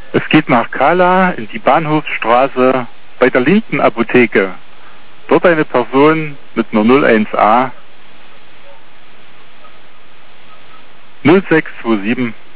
Es geht nach Kala in die Bahnhofsstraße bei der Linden-Apotheke. Dort eine Person mit einer 01a 0627